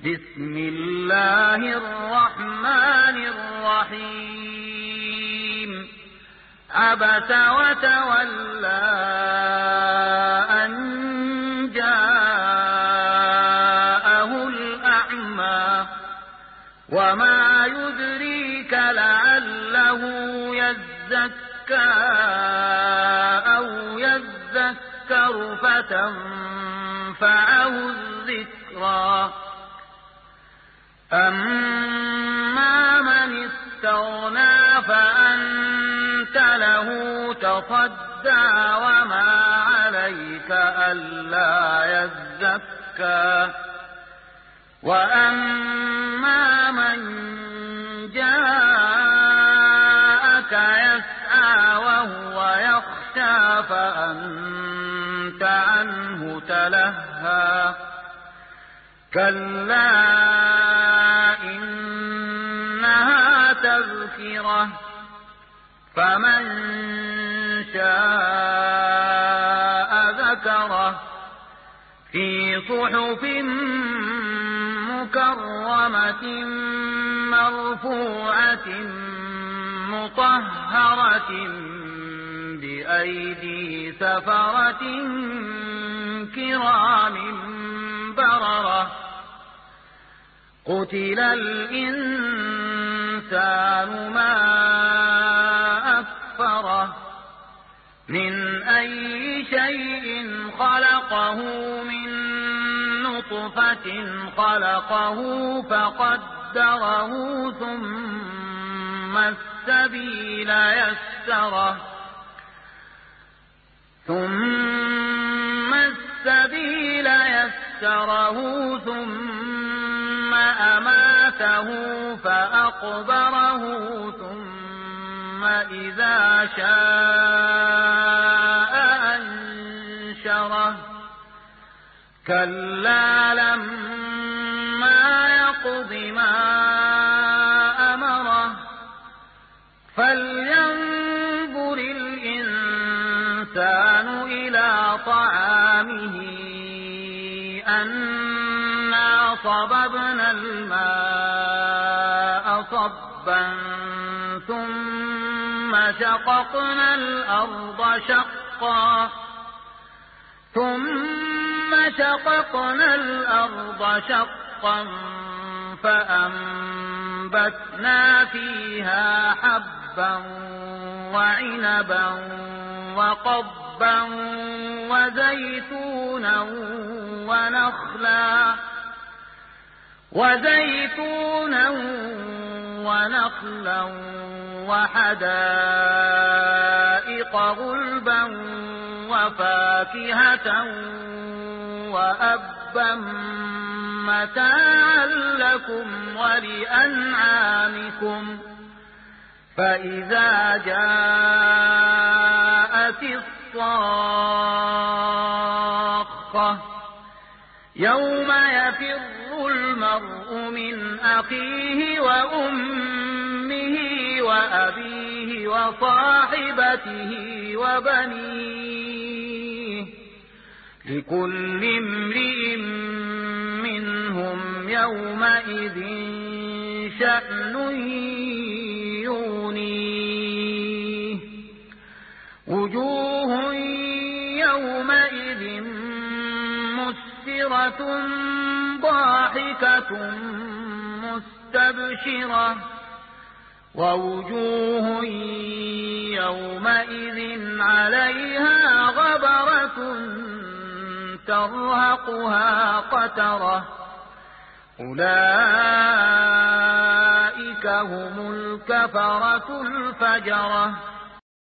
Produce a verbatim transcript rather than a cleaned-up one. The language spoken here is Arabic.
بسم الله الرحمن الرحيم عبس وتولى أن جاءه الأعمى وما يدريك لعله يزكى أو يذكر فتنفعه الذكرى أما من استغنى فأنت له تصدى وما عليك ألا يزكى وأما من جاءك يسعى وهو يخشى فأنت عنه تلهى كلا إنها تذكرة فمن شاء ذكره في صحف مكرمة مرفوعة مطهرة بأيدي سفرة كرام بررة قتل الإنسان ما أكفره من أي شيء خلقه من نطفة خلقه فقدره ثم السبيل يسره ثم السبيل يسره ثم أماته فأقبره ثم إذا شاء أنشره كلا لما يقض ما أمره فلينظر الإنسان إلى طعامه أنا صببنا الماء صبا ثم شققنا الأرض شقا ثم شققنا الأرض شقا فأنبتنا فيها حبا وعنبا وقضبا وزيتونا ونخلا وزيتونا ونخلا وحدائق غلبا وفاكهة وأبا متاعا لكم ولأنعامكم فإذا جاءت الصاخة يوم يفر المرء من أخيه وأمه وأبيه وصاحبته وبنيه لكل امرئ منهم يومئذ شأن يغنيه وجوه يومئذ مسفرة ضاحكة مستبشرة ووجوه يومئذ عليها غبرة ترهقها قترة أولئك هم الكفرة الفجرة